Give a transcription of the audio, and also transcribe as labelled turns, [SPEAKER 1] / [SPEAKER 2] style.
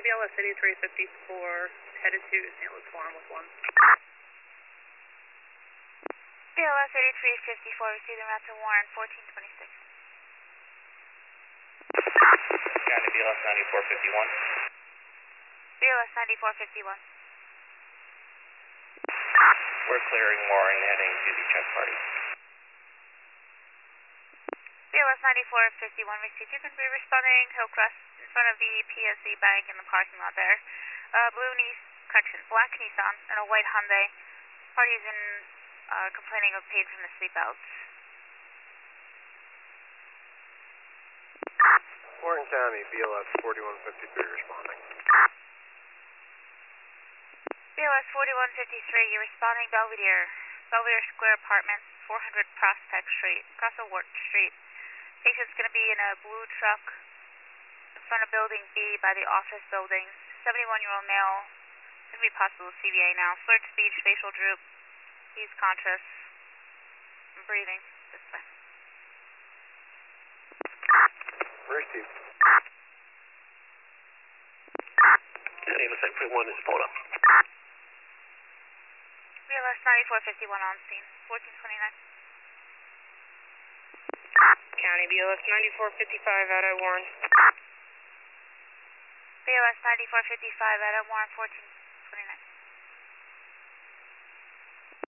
[SPEAKER 1] BLS 8354, headed to St. Louis Forum with 1.
[SPEAKER 2] BLS 8354, receiving route to Warren, 1426.
[SPEAKER 3] County BLS 9451.
[SPEAKER 2] BLS 9451.
[SPEAKER 3] We're clearing Warren, heading to the check party.
[SPEAKER 2] BLS 9451, received. You're going to be responding Hillcrest in front of the PSC Bank in the parking lot there. Black Nissan and a white Hyundai. Parties in complaining of pain from the seatbelts.
[SPEAKER 4] Warren County, BLS 4153 responding.
[SPEAKER 2] BLS 4153, you're responding Belvedere Square Apartments, 400 Prospect Street, across Wart Street. Patient's going to be in a blue truck in front of Building B by the office building. 71-year-old male, going to be possible CVA now. Slurred speech, facial droop. He's conscious. And breathing this way.
[SPEAKER 4] Received.
[SPEAKER 3] County looks like 1 is pulled up.
[SPEAKER 2] BLS 9451 on scene, 1429.
[SPEAKER 1] County BLS 9455 out at Warren.
[SPEAKER 2] BLS 9455 out at Warren, 1429.